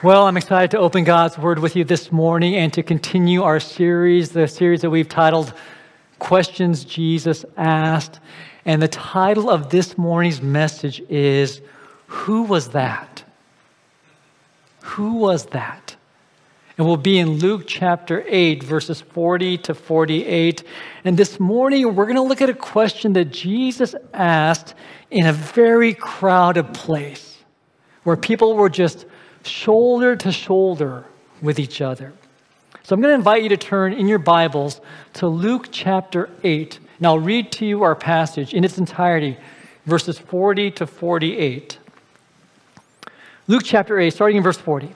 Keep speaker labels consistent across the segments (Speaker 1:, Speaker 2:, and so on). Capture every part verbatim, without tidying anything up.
Speaker 1: Well, I'm excited to open God's Word with you this morning and to continue our series, the series that we've titled Questions Jesus Asked. And the title of this morning's message is, Who Was That? Who was that? And we'll be in Luke chapter eight, verses forty to forty-eight. And this morning, we're going to look at a question that Jesus asked in a very crowded place where people were just shoulder to shoulder with each other. So I'm going to invite you to turn in your Bibles to Luke chapter eight. And I'll read to you our passage in its entirety, verses forty to forty-eight. Luke chapter eight, starting in verse forty.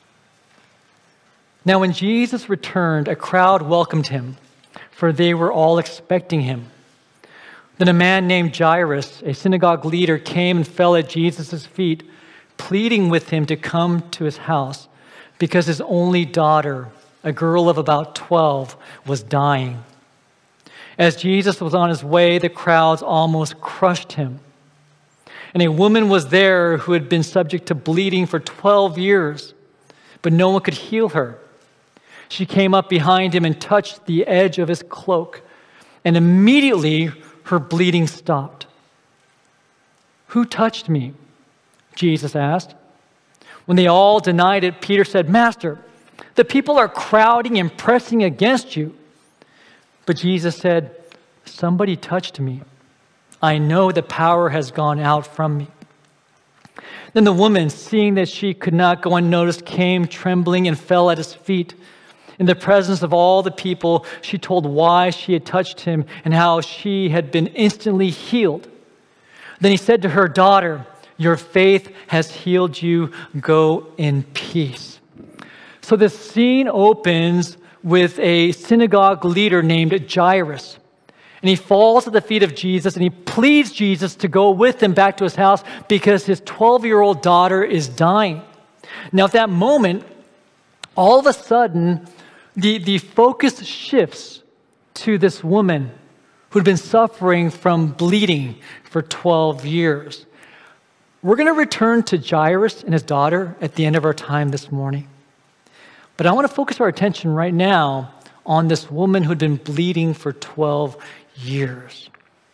Speaker 1: Now when Jesus returned, a crowd welcomed him, for they were all expecting him. Then a man named Jairus, a synagogue leader, came and fell at Jesus' feet, pleading with him to come to his house because his only daughter, a girl of about twelve, was dying. As Jesus was on his way, the crowds almost crushed him. And a woman was there who had been subject to bleeding for twelve years, but no one could heal her. She came up behind him and touched the edge of his cloak, and immediately her bleeding stopped. "Who touched me?" Jesus asked. When they all denied it, Peter said, "Master, the people are crowding and pressing against you." But Jesus said, "Somebody touched me. I know the power has gone out from me." Then the woman, seeing that she could not go unnoticed, came trembling and fell at his feet. In the presence of all the people, she told why she had touched him and how she had been instantly healed. Then he said to her, "Daughter, your faith has healed you. Go in peace." So the scene opens with a synagogue leader named Jairus. And he falls at the feet of Jesus and he pleads Jesus to go with him back to his house because his twelve-year-old daughter is dying. Now at that moment, all of a sudden, the, the focus shifts to this woman who'd been suffering from bleeding for twelve years. We're going to return to Jairus and his daughter at the end of our time this morning. But I want to focus our attention right now on this woman who'd been bleeding for twelve years.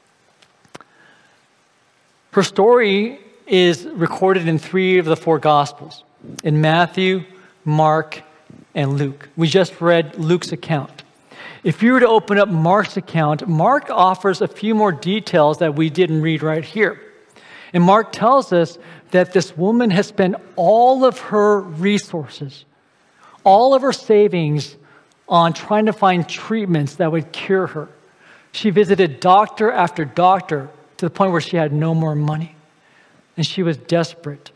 Speaker 1: Her story is recorded in three of the four Gospels, in Matthew, Mark, and Luke. We just read Luke's account. If you were to open up Mark's account, Mark offers a few more details that we didn't read right here. And Mark tells us that this woman has spent all of her resources, all of her savings on trying to find treatments that would cure her. She visited doctor after doctor to the point where she had no more money. And she was desperate.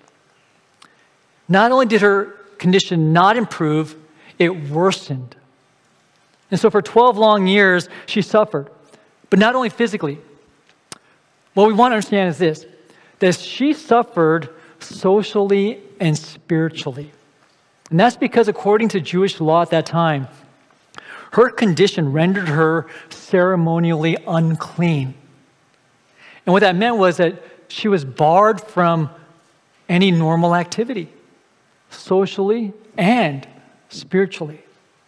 Speaker 1: Not only did her condition not improve, it worsened. And so for twelve long years, she suffered. But not only physically. What we want to understand is this, that she suffered socially and spiritually. And that's because according to Jewish law at that time, her condition rendered her ceremonially unclean. And what that meant was that she was barred from any normal activity, socially and spiritually.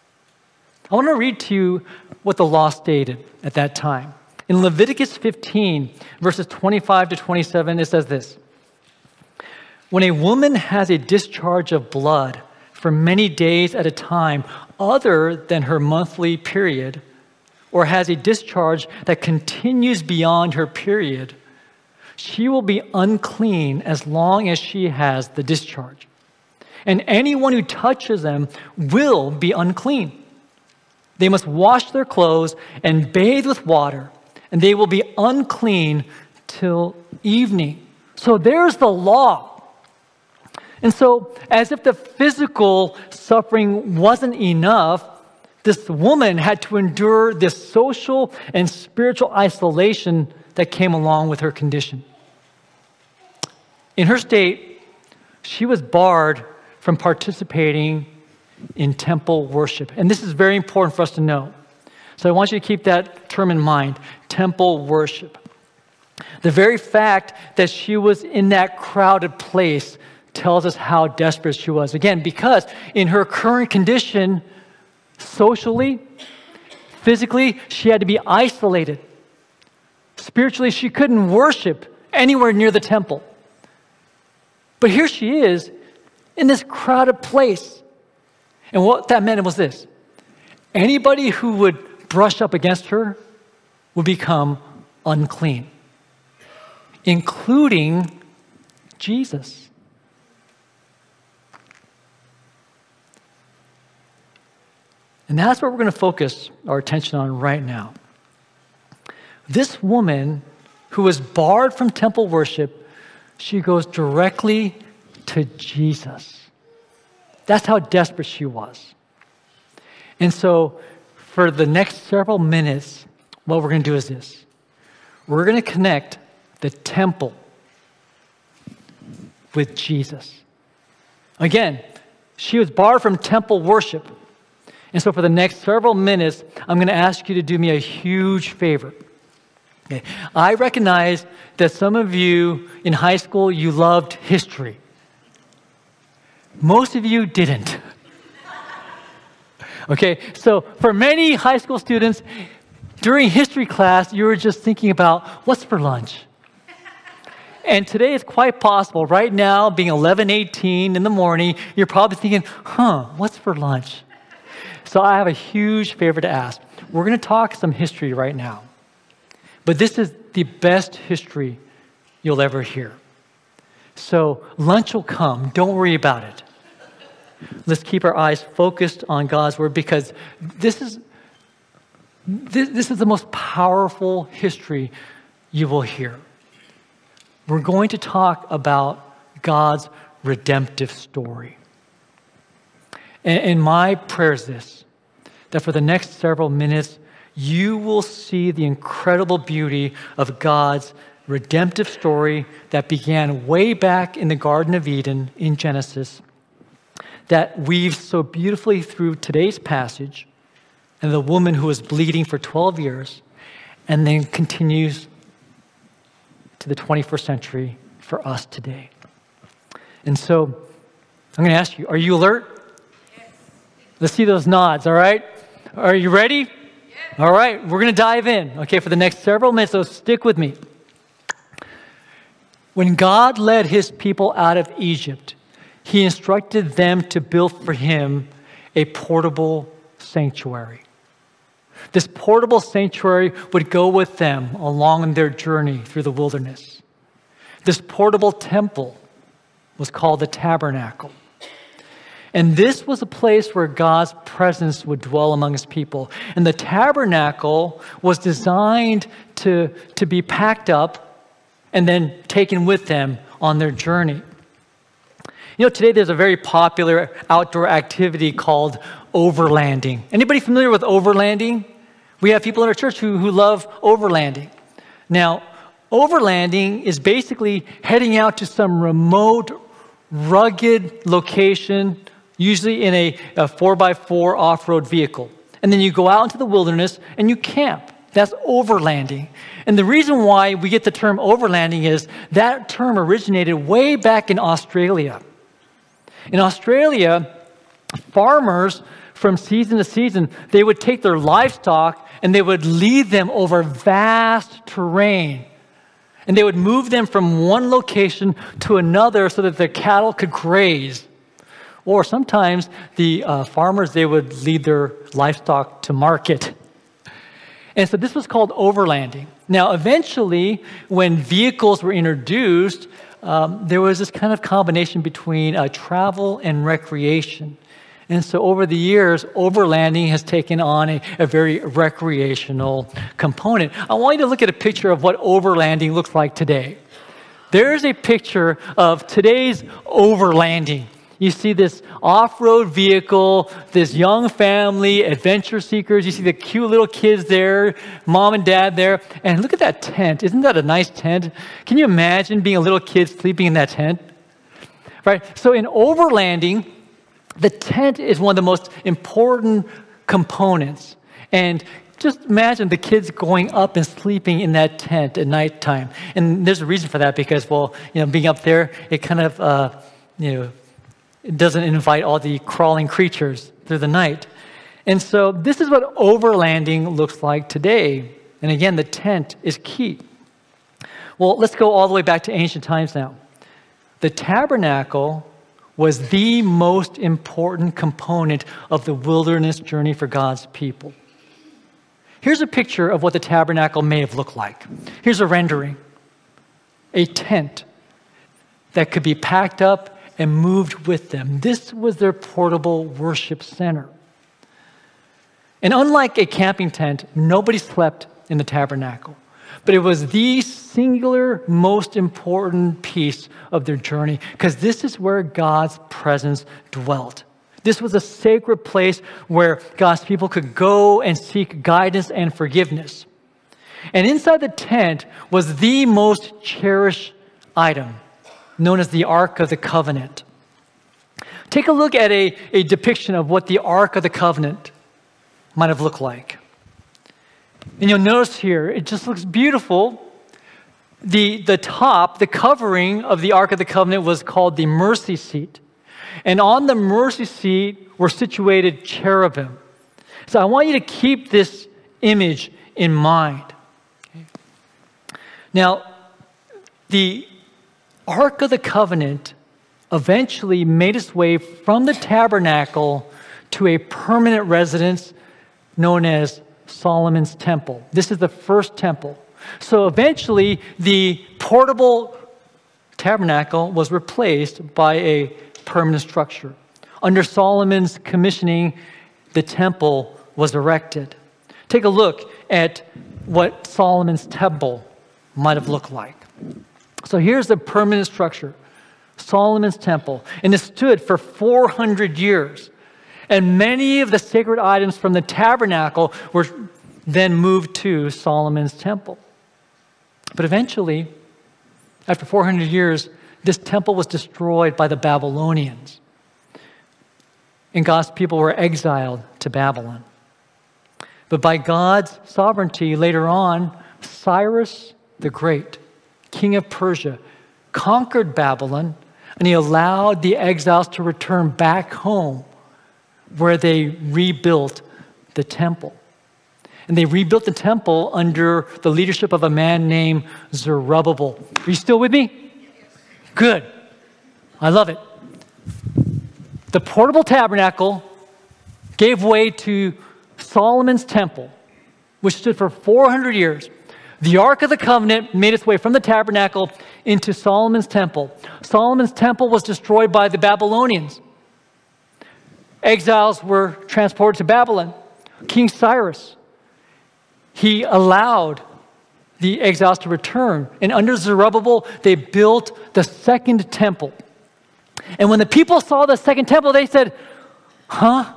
Speaker 1: I want to read to you what the law stated at that time. In Leviticus fifteen, verses twenty-five to twenty-seven, it says this: "When a woman has a discharge of blood for many days at a time other than her monthly period, or has a discharge that continues beyond her period, she will be unclean as long as she has the discharge. And anyone who touches them will be unclean. They must wash their clothes and bathe with water, and they will be unclean till evening." So there's the law. And so, as if the physical suffering wasn't enough, this woman had to endure this social and spiritual isolation that came along with her condition. In her state, she was barred from participating in temple worship. And this is very important for us to know. So I want you to keep that term in mind, temple worship. The very fact that she was in that crowded place tells us how desperate she was. Again, because in her current condition, socially, physically, she had to be isolated. Spiritually, she couldn't worship anywhere near the temple. But here she is in this crowded place. And what that meant was this: anybody who would brush up against her would become unclean, including Jesus. And that's what we're going to focus our attention on right now. This woman who was barred from temple worship, she goes directly to Jesus. That's how desperate she was. And so for the next several minutes, what we're going to do is this. We're going to connect the temple with Jesus. Again, she was barred from temple worship. And so for the next several minutes, I'm going to ask you to do me a huge favor. Okay. I recognize that some of you in high school, you loved history. Most of you didn't. Okay, so for many high school students, during history class, you were just thinking about what's for lunch. And today it's quite possible, right now, being eleven eighteen in the morning, you're probably thinking, huh, what's for lunch? So I have a huge favor to ask. We're going to talk some history right now. But this is the best history you'll ever hear. So lunch will come. Don't worry about it. Let's keep our eyes focused on God's word, because this is, this, this is the most powerful history you will hear. We're going to talk about God's redemptive story. And, and my prayer is this, that for the next several minutes, you will see the incredible beauty of God's redemptive story that began way back in the Garden of Eden in Genesis, that weaves so beautifully through today's passage and the woman who was bleeding for twelve years, and then continues to the twenty-first century for us today. And so I'm going to ask you, are you alert? Yes. Let's see those nods, all right? Are you ready? Yes. All right, we're going to dive in, okay, for the next several minutes, so stick with me. When God led his people out of Egypt, he instructed them to build for him a portable sanctuary. This portable sanctuary would go with them along their journey through the wilderness. This portable temple was called the tabernacle. And this was a place where God's presence would dwell among his people. And the tabernacle was designed to, to be packed up and then taken with them on their journey. You know, today there's a very popular outdoor activity called overlanding. Anybody familiar with overlanding? We have people in our church who, who love overlanding. Now, overlanding is basically heading out to some remote, rugged location, usually in a, a four by four off-road vehicle. And then you go out into the wilderness and you camp. That's overlanding. And the reason why we get the term overlanding is that term originated way back in Australia. In Australia, farmers from season to season, they would take their livestock and they would lead them over vast terrain. And they would move them from one location to another so that their cattle could graze. Or sometimes the uh, farmers, they would lead their livestock to market. And so this was called overlanding. Now, eventually, when vehicles were introduced, um, there was this kind of combination between uh, travel and recreation. And so over the years, overlanding has taken on a, a very recreational component. I want you to look at a picture of what overlanding looks like today. There's a picture of today's overlanding. You see this off-road vehicle, this young family, adventure seekers. You see the cute little kids there, mom and dad there. And look at that tent. Isn't that a nice tent? Can you imagine being a little kid sleeping in that tent? Right? So in overlanding, the tent is one of the most important components. And just imagine the kids going up and sleeping in that tent at nighttime. And there's a reason for that because, well, you know, being up there, it kind of uh, you know, it doesn't invite all the crawling creatures through the night. And so this is what overlanding looks like today. And again, the tent is key. Well, let's go all the way back to ancient times now. The tabernacle was the most important component of the wilderness journey for God's people. Here's a picture of what the tabernacle may have looked like. Here's a rendering. A tent that could be packed up and moved with them. This was their portable worship center. And unlike a camping tent, nobody slept in the tabernacle. But it was the singular most important piece of their journey because this is where God's presence dwelt. This was a sacred place where God's people could go and seek guidance and forgiveness. And inside the tent was the most cherished item, known as the Ark of the Covenant. Take a look at a, a depiction of what the Ark of the Covenant might have looked like. And you'll notice here, it just looks beautiful. The, the top, the covering of the Ark of the Covenant was called the mercy seat. And on the mercy seat were situated cherubim. So I want you to keep this image in mind. Okay. Now, the Ark of the Covenant eventually made its way from the tabernacle to a permanent residence known as Solomon's Temple. This is the first temple. So eventually, the portable tabernacle was replaced by a permanent structure. Under Solomon's commissioning, the temple was erected. Take a look at what Solomon's temple might have looked like. So here's the permanent structure, Solomon's temple, and it stood for four hundred years. And many of the sacred items from the tabernacle were then moved to Solomon's temple. But eventually, after four hundred years, this temple was destroyed by the Babylonians. And God's people were exiled to Babylon. But by God's sovereignty, later on, Cyrus the Great, king of Persia, conquered Babylon, and he allowed the exiles to return back home, where they rebuilt the temple. And they rebuilt the temple under the leadership of a man named Zerubbabel. Are you still with me? Good. I love it. The portable tabernacle gave way to Solomon's temple, which stood for four hundred years. The Ark of the Covenant made its way from the tabernacle into Solomon's temple. Solomon's temple was destroyed by the Babylonians. Exiles were transported to Babylon. King Cyrus, he allowed the exiles to return. And under Zerubbabel, they built the second temple. And when the people saw the second temple, they said, huh?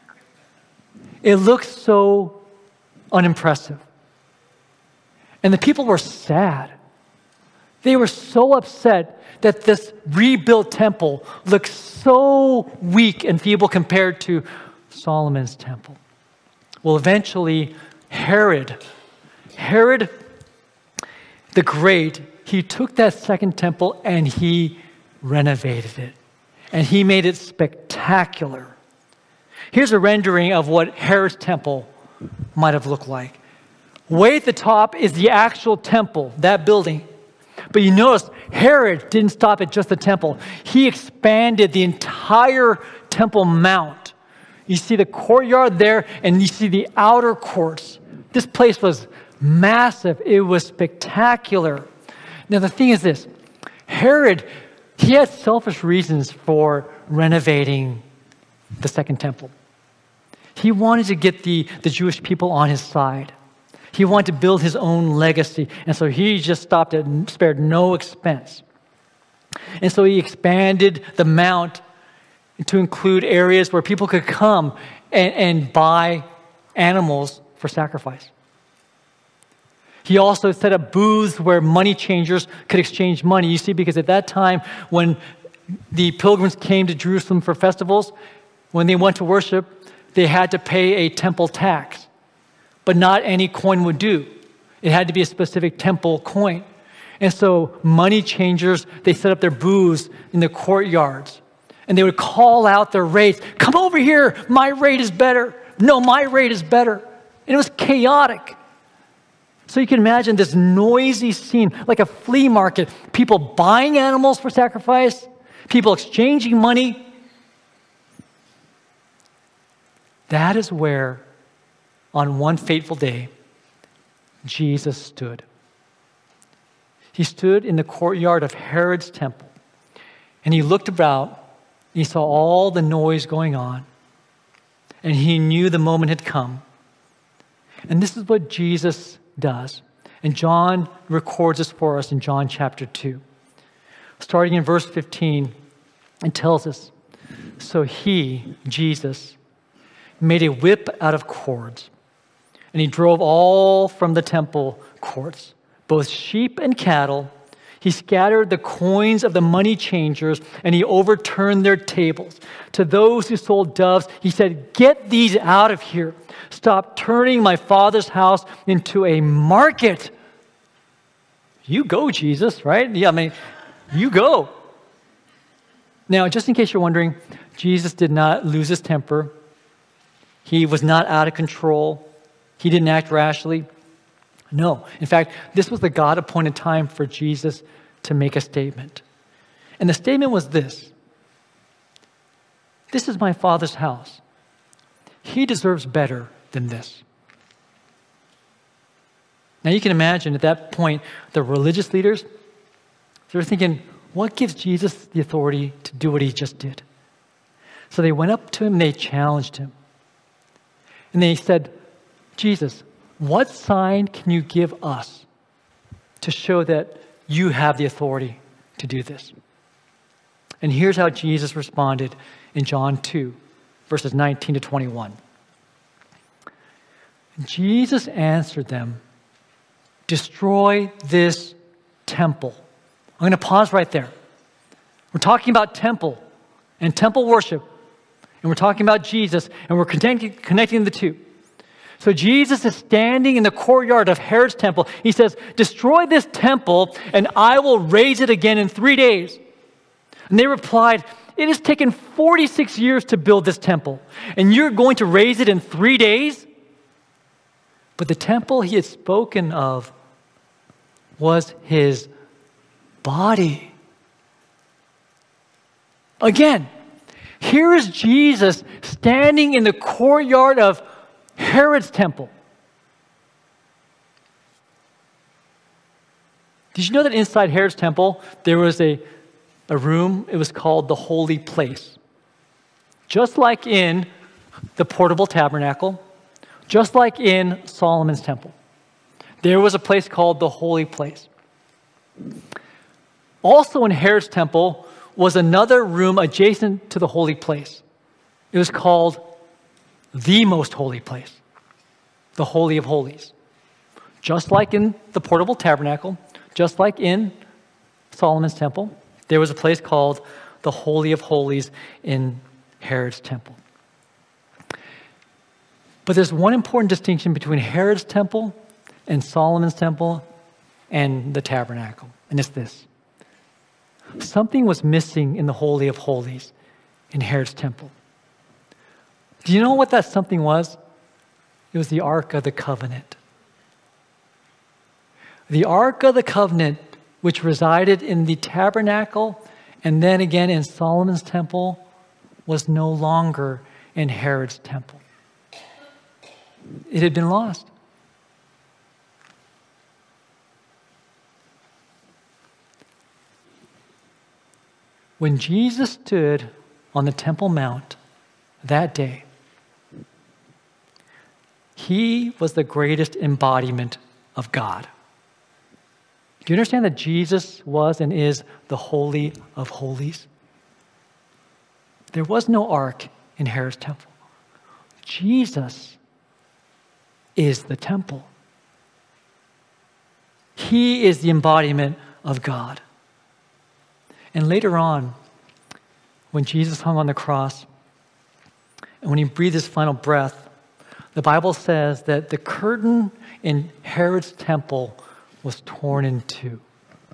Speaker 1: It looks so unimpressive. And the people were sad. They were so upset that this rebuilt temple looked so weak and feeble compared to Solomon's temple. Well, eventually, Herod, Herod the Great, he took that second temple and he renovated it. And he made it spectacular. Here's a rendering of what Herod's temple might have looked like. Way at the top is the actual temple, that building. But you notice Herod didn't stop at just the temple. He expanded the entire Temple Mount. You see the courtyard there, and you see the outer courts. This place was massive. It was spectacular. Now, the thing is this. Herod, he had selfish reasons for renovating the second temple. He wanted to get the, the Jewish people on his side. He wanted to build his own legacy. And so he just stopped it and spared no expense. And so he expanded the mount to include areas where people could come and, and buy animals for sacrifice. He also set up booths where money changers could exchange money. You see, because at that time, when the pilgrims came to Jerusalem for festivals, when they went to worship, they had to pay a temple tax. But not any coin would do. It had to be a specific temple coin. And so money changers, they set up their booths in the courtyards. And they would call out their rates. Come over here. My rate is better. No, my rate is better. And it was chaotic. So you can imagine this noisy scene, like a flea market. People buying animals for sacrifice. People exchanging money. That is where, on one fateful day, Jesus stood. He stood in the courtyard of Herod's temple, and he looked about, and he saw all the noise going on, and he knew the moment had come. And this is what Jesus does. And John records this for us in John chapter two. Starting in verse fifteen, it tells us, so he, Jesus, made a whip out of cords, and he drove all from the temple courts, both sheep and cattle. He scattered the coins of the money changers, and he overturned their tables. To those who sold doves, he said, get these out of here. Stop turning my Father's house into a market. You go, Jesus, right? Yeah, I mean, you go. Now, just in case you're wondering, Jesus did not lose his temper. He was not out of control. He didn't act rashly. No. In fact, this was the God-appointed time for Jesus to make a statement. And the statement was this: this is my Father's house. He deserves better than this. Now you can imagine at that point, the religious leaders, they're thinking, what gives Jesus the authority to do what he just did? So they went up to him and they challenged him. And they said, Jesus, what sign can you give us to show that you have the authority to do this? And here's how Jesus responded in John two, verses nineteen to twenty-one. Jesus answered them, destroy this temple. I'm going to pause right there. We're talking about temple and temple worship. And we're talking about Jesus, and we're connecting, connecting the two. So Jesus is standing in the courtyard of Herod's temple. He says, destroy this temple, and I will raise it again in three days. And they replied, it has taken forty-six years to build this temple, and you're going to raise it in three days? But the temple he had spoken of was his body. Again, here is Jesus standing in the courtyard of Herod's temple. Did you know that inside Herod's temple, there was a, a room, it was called the Holy Place? Just like in the portable tabernacle, just like in Solomon's temple, there was a place called the Holy Place. Also in Herod's temple was another room adjacent to the Holy Place. It was called the Most Holy Place, the Holy of Holies. Just like in the portable tabernacle, just like in Solomon's temple, there was a place called the Holy of Holies in Herod's temple. But there's one important distinction between Herod's temple and Solomon's temple and the tabernacle, and it's this. Something was missing in the Holy of Holies in Herod's temple. Do you know what that something was? It was the Ark of the Covenant. The Ark of the Covenant, which resided in the tabernacle and then again in Solomon's temple, was no longer in Herod's temple. It had been lost. When Jesus stood on the Temple Mount that day, he was the greatest embodiment of God. Do you understand that Jesus was and is the Holy of Holies? There was no ark in Herod's temple. Jesus is the temple. He is the embodiment of God. And later on, when Jesus hung on the cross, and when he breathed his final breath, the Bible says that the curtain in Herod's temple was torn in two.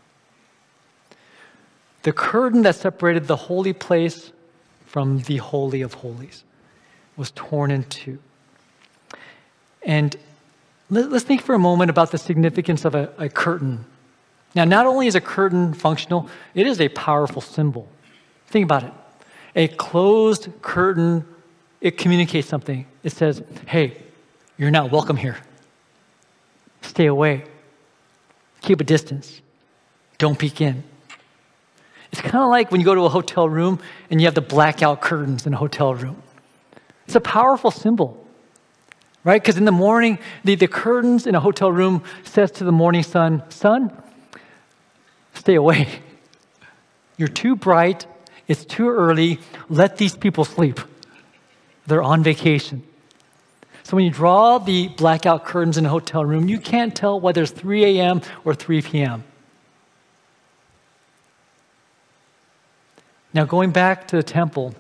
Speaker 1: the curtain that separated the holy place from the Holy of Holies was torn in two. And let's think for a moment about the significance of a, a curtain. Now, not only is a curtain functional, it is a powerful symbol. Think about it. A closed curtain, it communicates something. It says, hey, you're not welcome here. Stay away. Keep a distance. Don't peek in. It's kind of like when you go to a hotel room and you have the blackout curtains in a hotel room. It's a powerful symbol, right? Because in the morning, the, the curtains in a hotel room says to the morning sun, sun, stay away. You're too bright. It's too early. Let these people sleep. They're on vacation. So when you draw the blackout curtains in a hotel room, you can't tell whether it's three a.m. or three p.m. Now, going back to the temple,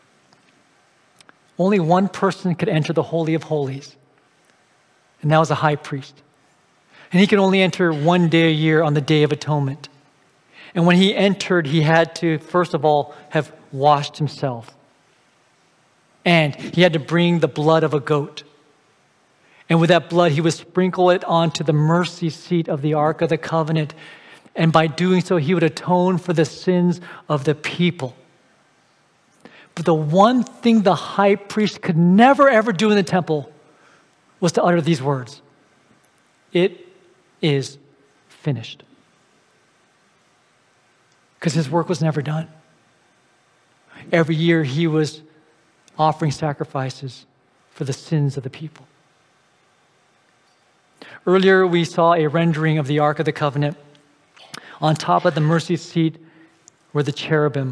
Speaker 1: only one person could enter the Holy of Holies, and that was a high priest. And he could only enter one day a year on the Day of Atonement. And when he entered, he had to, first of all, have washed himself. And he had to bring the blood of a goat. And with that blood, he would sprinkle it onto the mercy seat of the Ark of the Covenant. And by doing so, he would atone for the sins of the people. But the one thing the high priest could never, ever do in the temple was to utter these words. It is finished. Because his work was never done. Every year he was offering sacrifices for the sins of the people. Earlier we saw a rendering of the Ark of the Covenant. On top of the mercy seat were the cherubim.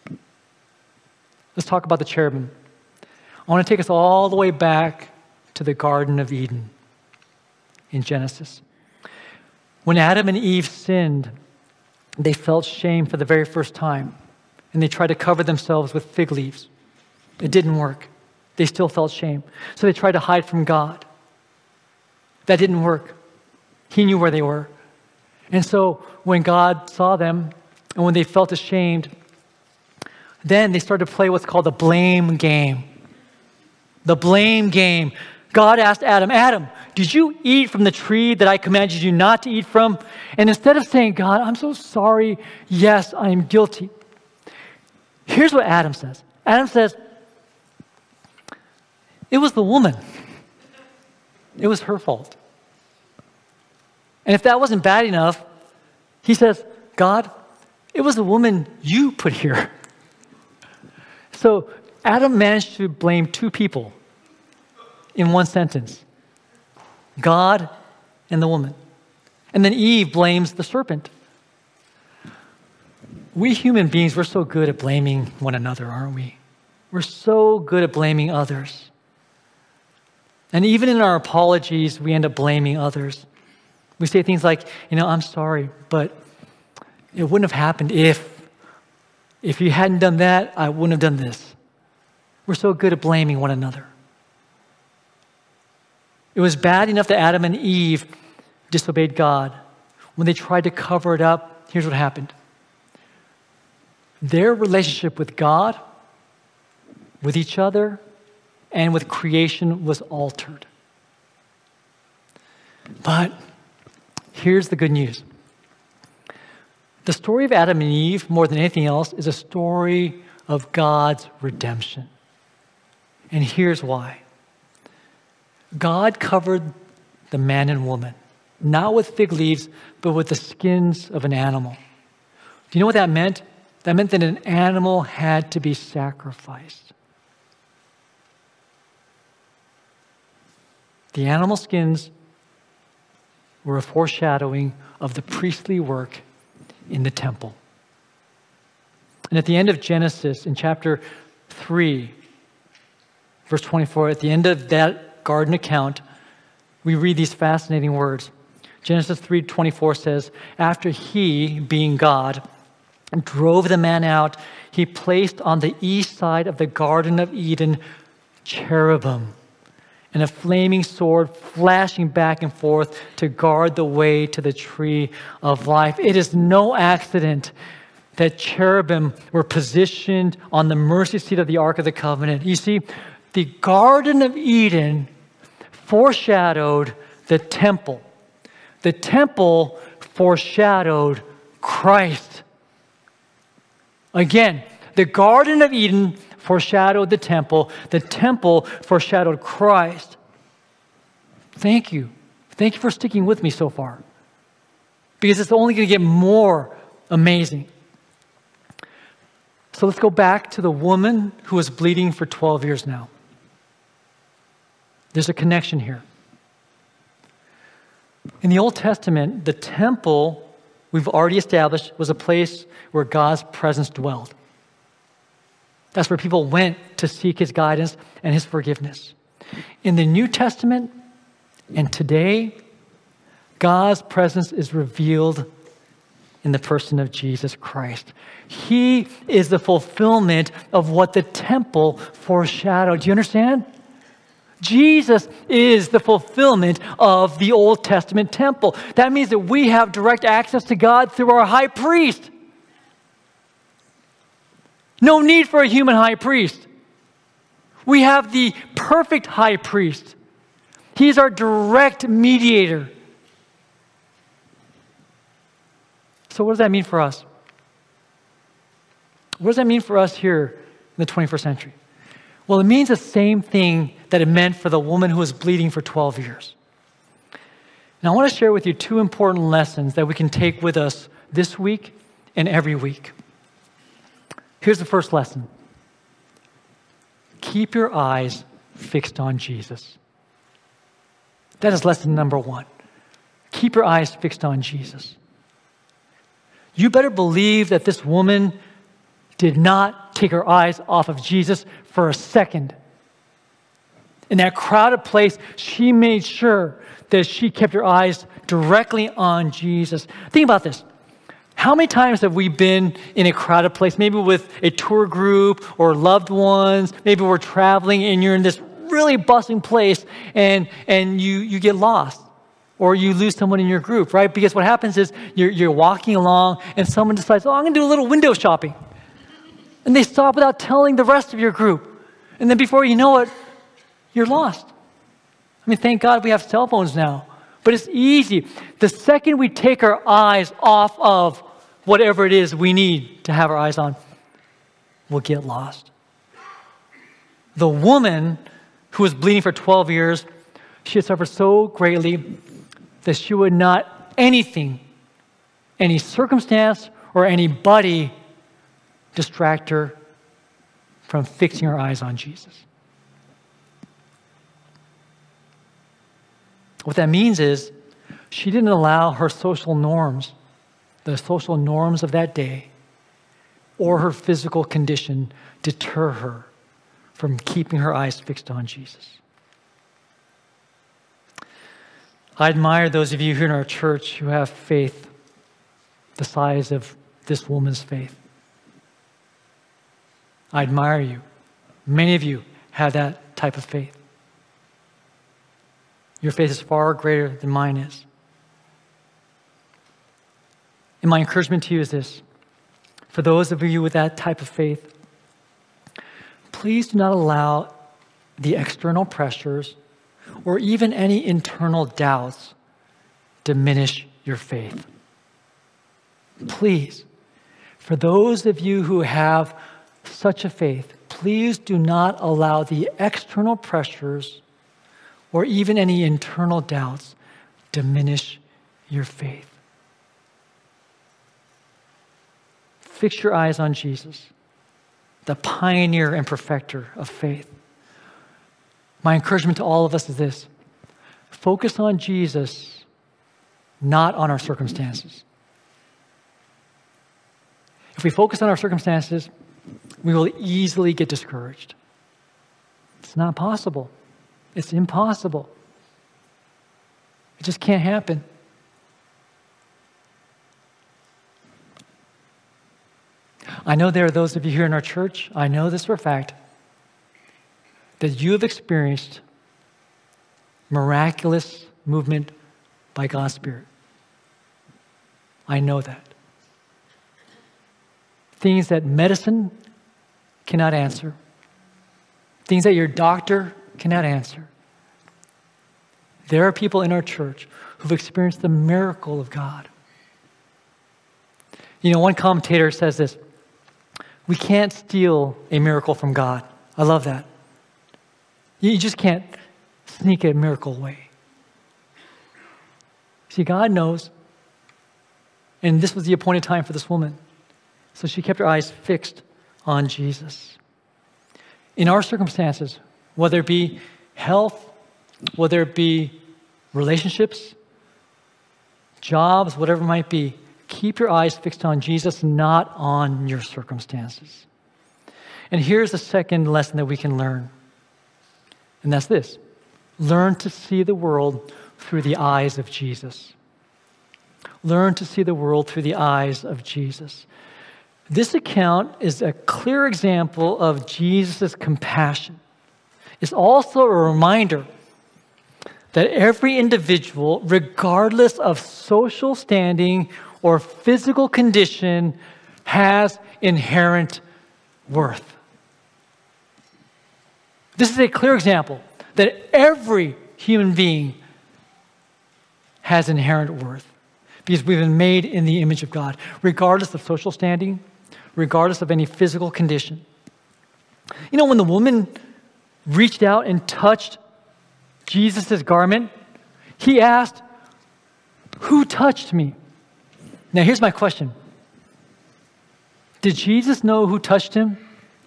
Speaker 1: Let's talk about the cherubim. I want to take us all the way back to the Garden of Eden in Genesis. When Adam and Eve sinned, they felt shame for the very first time, and they tried to cover themselves with fig leaves. It didn't work. They still felt shame. So they tried to hide from God. That didn't work. He knew where they were. And so when God saw them, and when they felt ashamed, then they started to play what's called the blame game. The blame game. God asked Adam, Adam, did you eat from the tree that I commanded you not to eat from? And instead of saying, God, I'm so sorry, yes, I am guilty. Here's what Adam says. Adam says, it was the woman. It was her fault. And if that wasn't bad enough, he says, God, it was the woman you put here. So Adam managed to blame two people in one sentence. God and the woman. And then Eve blames the serpent. We human beings, we're so good at blaming one another, aren't we? We're so good at blaming others. And even in our apologies, we end up blaming others. We say things like, you know, I'm sorry, but it wouldn't have happened if, if you hadn't done that, I wouldn't have done this. We're so good at blaming one another. It was bad enough that Adam and Eve disobeyed God. When they tried to cover it up, here's what happened. Their relationship with God, with each other, and with creation was altered. But here's the good news. The story of Adam and Eve, more than anything else, is a story of God's redemption. And here's why. God covered the man and woman, not with fig leaves, but with the skins of an animal. Do you know what that meant? That meant that an animal had to be sacrificed. The animal skins were a foreshadowing of the priestly work in the temple. And at the end of Genesis, in chapter three, verse twenty-four, at the end of that garden account, we read these fascinating words. Genesis three twenty-four says, after he, being God, drove the man out, he placed on the east side of the Garden of Eden cherubim and a flaming sword flashing back and forth to guard the way to the tree of life. It is no accident that cherubim were positioned on the mercy seat of the Ark of the Covenant. You see, the Garden of Eden foreshadowed the temple. The temple foreshadowed Christ. Again, the Garden of Eden foreshadowed the temple. The temple foreshadowed Christ. Thank you. Thank you for sticking with me so far, because it's only going to get more amazing. So let's go back to the woman who was bleeding for twelve years now. There's a connection here. In the Old Testament, the temple, we've already established, was a place where God's presence dwelled. That's where people went to seek his guidance and his forgiveness. In the New Testament and today, God's presence is revealed in the person of Jesus Christ. He is the fulfillment of what the temple foreshadowed. Do you understand? Jesus is the fulfillment of the Old Testament temple. That means that we have direct access to God through our high priest. No need for a human high priest. We have the perfect high priest. He's our direct mediator. So what does that mean for us? What does that mean for us here in the twenty-first century? Well, it means the same thing that it meant for the woman who was bleeding for twelve years. And I want to share with you two important lessons that we can take with us this week and every week. Here's the first lesson. Keep your eyes fixed on Jesus. That is lesson number one. Keep your eyes fixed on Jesus. You better believe that this woman did not take her eyes off of Jesus for a second. In that crowded place, she made sure that she kept her eyes directly on Jesus. Think about this. How many times have we been in a crowded place, maybe with a tour group or loved ones, maybe we're traveling and you're in this really bustling place and, and you, you get lost or you lose someone in your group, right? Because what happens is you're, you're walking along and someone decides, oh, I'm going to do a little window shopping. And they stop without telling the rest of your group. And then before you know it, you're lost. I mean, thank God we have cell phones now. But it's easy. The second we take our eyes off of whatever it is we need to have our eyes on, we'll get lost. The woman who was bleeding for twelve years, she had suffered so greatly that she would not anything, any circumstance or anybody distract her from fixing her eyes on Jesus. What that means is she didn't allow her social norms, the social norms of that day, or her physical condition deter her from keeping her eyes fixed on Jesus. I admire those of you here in our church who have faith the size of this woman's faith. I admire you. Many of you have that type of faith. Your faith is far greater than mine is. And my encouragement to you is this. For those of you with that type of faith, please do not allow the external pressures or even any internal doubts diminish your faith. Please, for those of you who have such a faith, please do not allow the external pressures or even any internal doubts diminish your faith. Fix your eyes on Jesus, the pioneer and perfecter of faith. My encouragement to all of us is this: focus on Jesus, not on our circumstances. If we focus on our circumstances, we will easily get discouraged. It's not possible. It's impossible. It just can't happen. I know there are those of you here in our church, I know this for a fact, that you have experienced miraculous movement by God's Spirit. I know that. things that medicine cannot answer, things that your doctor cannot answer. There are people in our church who've experienced the miracle of God. You know, one commentator says this: we can't steal a miracle from God. I love that. You just can't sneak a miracle away. See, God knows. And this was the appointed time for this woman. So she kept her eyes fixed on Jesus. In our circumstances, whether it be health, whether it be relationships, jobs, whatever it might be, keep your eyes fixed on Jesus, not on your circumstances. And here's the second lesson that we can learn. And that's this: learn to see the world through the eyes of Jesus. Learn to see the world through the eyes of Jesus. This account is a clear example of Jesus' compassion. It's also a reminder that every individual, regardless of social standing or physical condition, has inherent worth. This is a clear example that every human being has inherent worth because we've been made in the image of God, regardless of social standing, regardless of any physical condition. You know, when the woman reached out and touched Jesus' garment, he asked, "Who touched me?" Now, here's my question. Did Jesus know who touched him?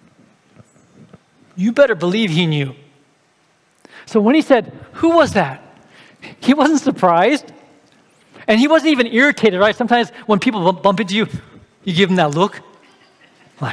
Speaker 1: You better believe he knew. So when he said, "Who was that?" he wasn't surprised. And he wasn't even irritated, right? Sometimes when people bump into you, you give them that look. Like,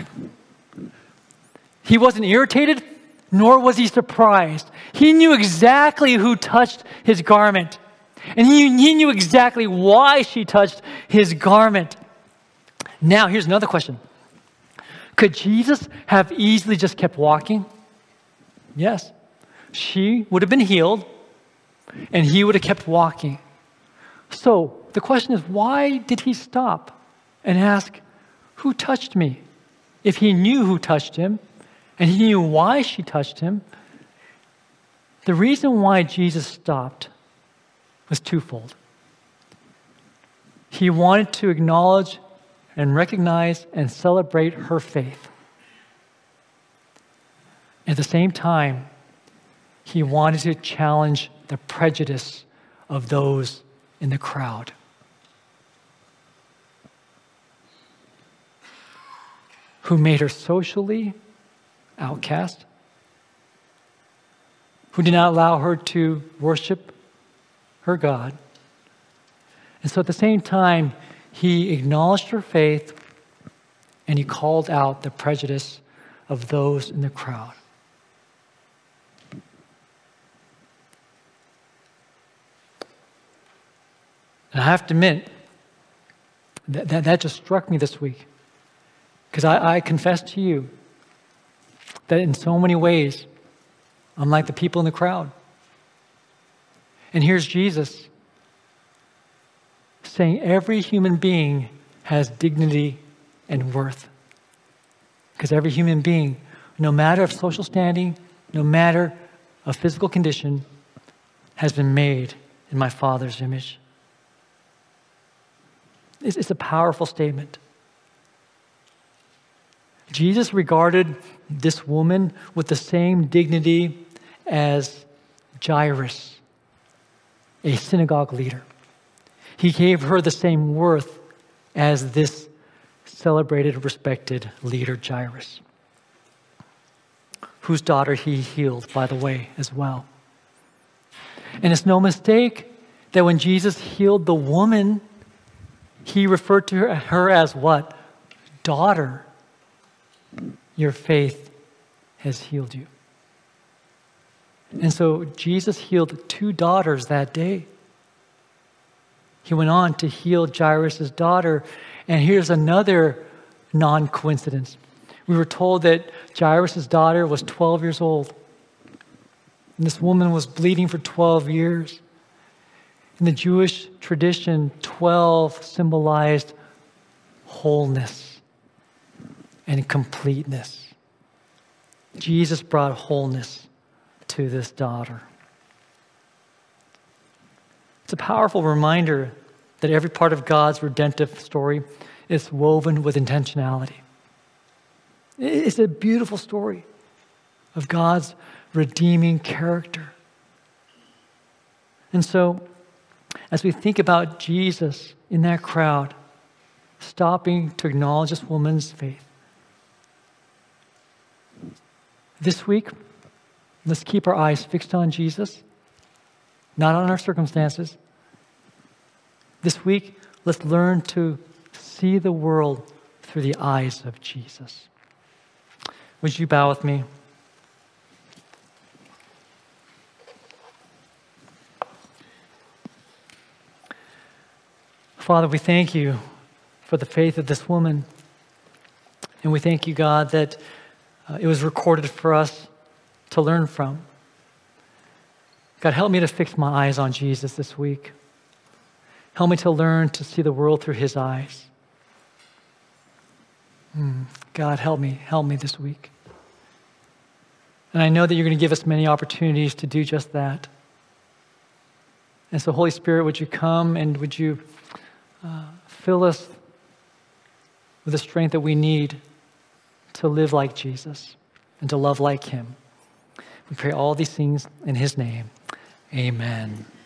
Speaker 1: he wasn't irritated, nor was he surprised. He knew exactly who touched his garment. And he, he knew exactly why she touched his garment. Now, here's another question. Could Jesus have easily just kept walking? Yes. She would have been healed, and he would have kept walking. So the question is, why did he stop and ask, "Who touched me?" If he knew who touched him, and he knew why she touched him, the reason why Jesus stopped was twofold. He wanted to acknowledge and recognize and celebrate her faith. At the same time, he wanted to challenge the prejudice of those in the crowd. Who made her socially outcast, who did not allow her to worship her God. And so at the same time, he acknowledged her faith and he called out the prejudice of those in the crowd. And I have to admit, that, that, that just struck me this week. Because I, I confess to you that in so many ways, I'm like the people in the crowd. And here's Jesus saying every human being has dignity and worth. Because every human being, no matter of social standing, no matter of physical condition, has been made in my Father's image. It's, it's a powerful statement. Jesus regarded this woman with the same dignity as Jairus, a synagogue leader. He gave her the same worth as this celebrated, respected leader, Jairus, whose daughter he healed, by the way, as well. And it's no mistake that when Jesus healed the woman, he referred to her, her as what? Daughter. Your faith has healed you. And so Jesus healed two daughters that day. He went on to heal Jairus' daughter. And here's another non-coincidence. We were told that Jairus' daughter was twelve years old. And this woman was bleeding for twelve years. In the Jewish tradition, twelve symbolized wholeness, and completeness. Jesus brought wholeness to this daughter. It's a powerful reminder that every part of God's redemptive story is woven with intentionality. It's a beautiful story of God's redeeming character. And so, as we think about Jesus in that crowd, stopping to acknowledge this woman's faith, this week, let's keep our eyes fixed on Jesus, not on our circumstances. This week, let's learn to see the world through the eyes of Jesus. Would you bow with me? Father, we thank you for the faith of this woman. And we thank you, God, that uh, it was recorded for us to learn from. God, help me to fix my eyes on Jesus this week. Help me to learn to see the world through his eyes. Mm, God, help me. Help me this week. And I know that you're going to give us many opportunities to do just that. And so, Holy Spirit, would you come and would you uh, fill us with the strength that we need to live like Jesus and to love like him. We pray all these things in his name. Amen.